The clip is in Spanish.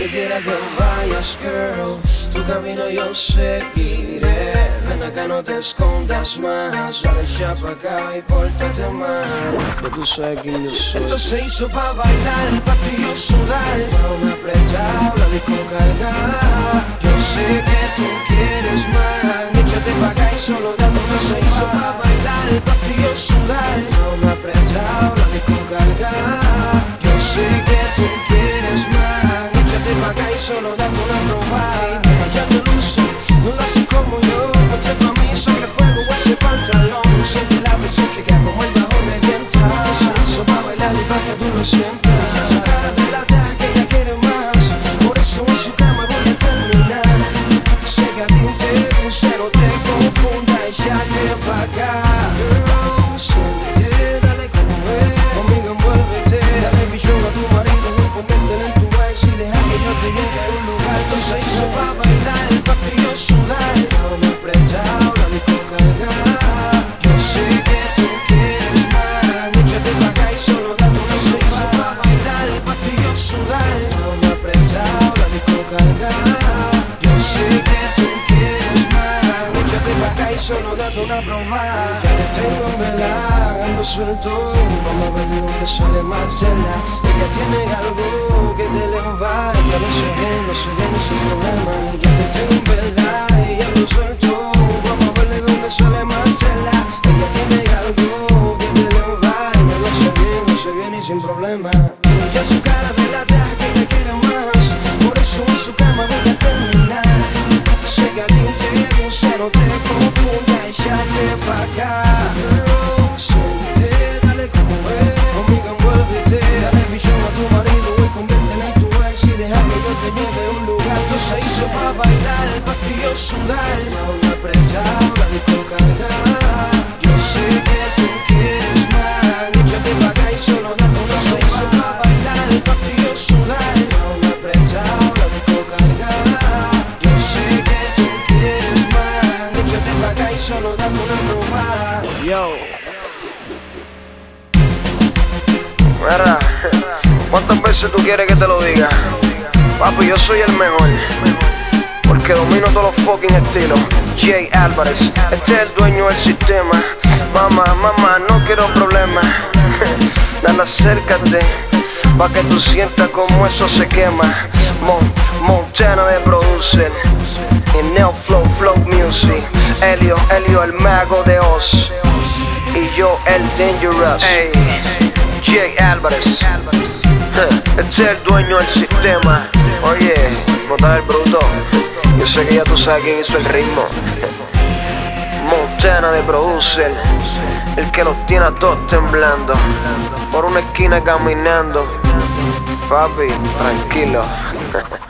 donde quiera que vayas, girl, tu camino yo seguiré. Ven acá, no te escondas más, dale pa' acá y pórtate mal, que tú sabes quién yo soy. Esto se hizo pa' bailar, pa' tú y yo sudar, pa' una apretado, la disco cargar. Yo sé que tú quieres más, échate pa' acá y solo dame. Esto se hizo pa' bailar, pa' tú y yo sudar, pa' una apretado, la disco cargar. Yo sé que tú quieres más, échate pa' acá y solo dame una probada. Ya te luce, no lo haces como yo, ponte pa' mí sobre fuego ese pantalón. Siente la presión, chica, como el bajo revienta. Se hizo pa' bailar y pa' que tú lo sientas. Ella su cara delata que ella quiere más, por eso en su cama voy a terminar. Sé que a ti te gusta, no te confunda, échate pa' acá. Girl, siéntete, dale como es, conmigo envuélvete. Dale bichón a tu marido y conviértelo en tu ex y deja que yo te lleve a un lugar. Esto se hizo pa' bailar, pa' tú y yo sudar, pa' una apretado, la disco cargar. Yo sé que tú quieres más, échate pa' acá y solo date una. Se hizo pa' bailar, pa' tú y yo sudar, pa' una apretado, la disco cargar. Yo sé que tú quieres más, échate pa' acá y solo date una probada. Ya le tengo en vela, ando suelto, vamos a ver de dónde sale más tela. Ella tiene algo que te le va, ya no sé bien, sin problema. Ya te tengo en vela y ando suelto, vamos a ver de dónde sale más tela. Ella tiene algo que te le va, ya no sé bien y sin problema. Ya su cara delata que ella quiere más, por eso en su cama voy a terminar. Sé que a ti te gusta, no te confunda, échate pa' acá. Girl, siéntete, dale como es, conmigo envuélvete. Dale bichón a tu marido y conviértelo en tu ex y deja que yo te lleve a un lugar. Esto se hizo pa' bailar, pa' tú y yo sudar, pa' una apretado, la disco cargar. Yo sé que tú quieres más, échate pa' acá y solo date una. Se hizo pa' bailar, pa' tú y yo sudar, pa' una apretado, la disco cargar. Yo sé que tú quieres más, échate pa' acá y solo date una probada. Yo. Mira, ¿cuántas veces tú quieres que te lo diga? Papi, yo soy el mejor, porque domino todos los fucking estilos. Jay Álvarez, este es el dueño del sistema. Mamá, no quiero problemas. Dale, acércate, pa' que tú sientas como eso se quema. Montana de producer y Neo Flow Music. Elio, el mago de Oz, y yo, el Dangerous. Ey, Jay Álvarez, este es el dueño del sistema. Oye, no estás el bruto, yo sé que ya tú sabes quién hizo el ritmo. Montana de producer, el que los tiene a todos temblando, por una esquina caminando. Papi, tranquilo.